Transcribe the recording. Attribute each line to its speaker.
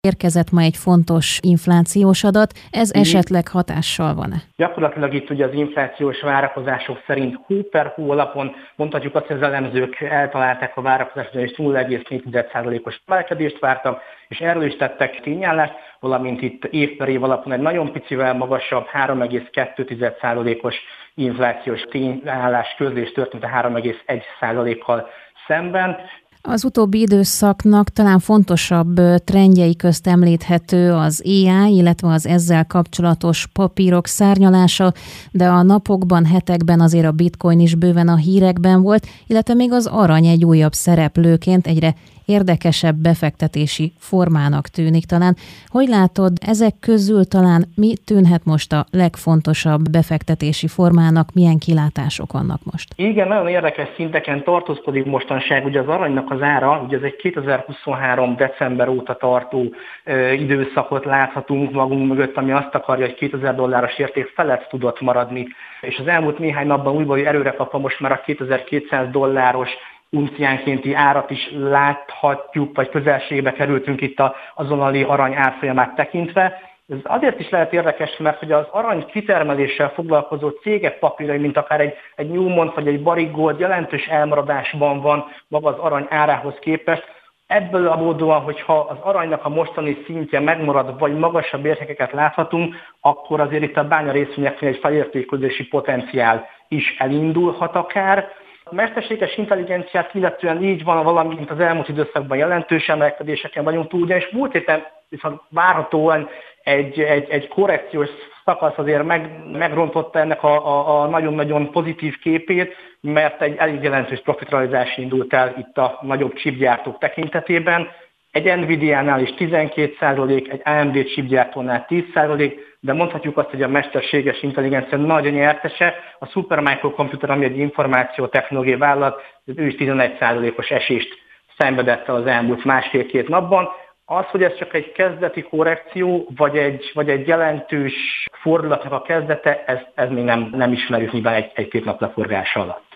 Speaker 1: érkezett ma egy fontos inflációs adat, ez esetleg hatással van-e?
Speaker 2: Gyakorlatilag itt ugye az inflációs várakozások szerint hó per hó alapon mondhatjuk azt, hogy az elemzők eltalálták a várakozást, és 0,4%-os emelkedést vártak, és erről is tettek tényállást, valamint itt év per év alapon egy nagyon picivel magasabb 3,2%-os inflációs tényállás közlés történt a 3,1%-kal szemben.
Speaker 1: Az utóbbi időszaknak talán fontosabb trendjei közt említhető az AI, illetve az ezzel kapcsolatos papírok szárnyalása, de a napokban, hetekben azért a bitcoin is bőven a hírekben volt, illetve még az arany egy újabb szereplőként egyre érdekesebb befektetési formának tűnik talán. Hogy látod, ezek közül talán mi tűnhet most a legfontosabb befektetési formának, milyen kilátások vannak most?
Speaker 2: Igen, nagyon érdekes szinteken tartózkodik mostanság, ugye az aranynak az ára, ugye ez egy 2023. december óta tartó időszakot láthatunk magunk mögött, ami azt akarja, hogy $2000 érték felett tudott maradni, és az elmúlt néhány napban újból erőre kapva most már a $2200 unciánkénti árat is láthatjuk, vagy közelségbe kerültünk itt az azonnali arany árfolyamát tekintve. Ez azért is lehet érdekes, mert hogy az arany kitermeléssel foglalkozó cégek papírai, mint akár egy Newmont vagy egy Barrick Gold jelentős elmaradásban van maga az arany árához képest. Ebből adódóan, hogyha az aranynak a mostani szintje megmarad, vagy magasabb értékeket láthatunk, akkor azért itt a bánya részvényeknél egy felértékelődési potenciál is elindulhat akár. A mesterséges intelligenciát illetően így van, valamint az elmúlt időszakban jelentős emelkedéseken vagyunk túl, ugyanis múlt héten viszont várhatóan egy korrekciós szakasz azért megrontotta ennek a nagyon-nagyon pozitív képét, mert egy elég jelentős profitrealizás indult el itt a nagyobb chipgyártók tekintetében. Egy Nvidia-nál is 12%, egy AMD chipgyártónál 10%, de mondhatjuk azt, hogy a mesterséges intelligencia nagy nyertese, a Supermicro Computer, ami egy információtechnológiai vállalat, ő is 11%-os esést szenvedett el az elmúlt másfél-két napban. Az, hogy ez csak egy kezdeti korrekció, vagy egy jelentős fordulatnak a kezdete, ez még nem ismerjük nyilván egy-két nap leforgása alatt.